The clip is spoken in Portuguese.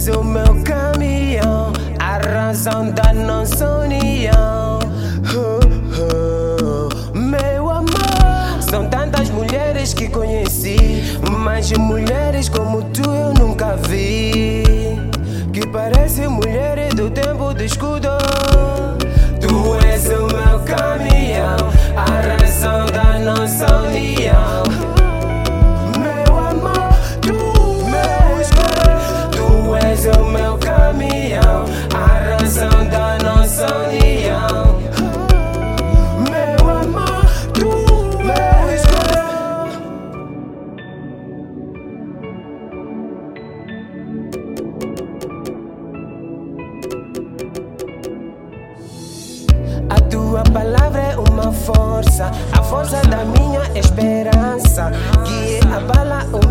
és o meu caminhão, a razão da nossa união. Meu amor, são tantas mulheres que conheci, mas mulheres como tu eu nunca vi, que parecem mulheres do tempo de escudo. Tu és o meu caminhão, a razão da nossa união. Meu amor, meu escudo. Tu és o meu caminhão, a razão da nossa união. Meu amor, meu escudo. A tua palavra é uma força, a força da minha esperança, que abala o